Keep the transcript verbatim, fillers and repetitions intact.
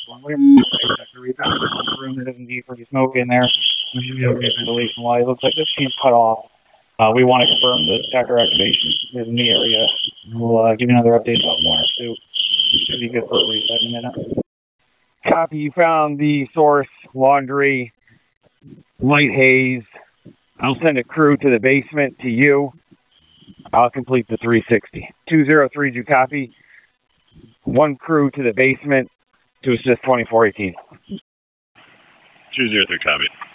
We found a room that doesn't need pretty smoke in there. We have ventilation wise. It looks like this piece cut off. Uh, we want to confirm the detector activation is in the area. We'll uh, give you another update about one or two. Should be good for a reset in a minute. Copy. You found the source, laundry, light haze. I'll send a crew to the basement to you. I'll complete the three sixty. two zero three, do you copy? One crew to the basement to assist twenty-four eighteen. two zero three, copy.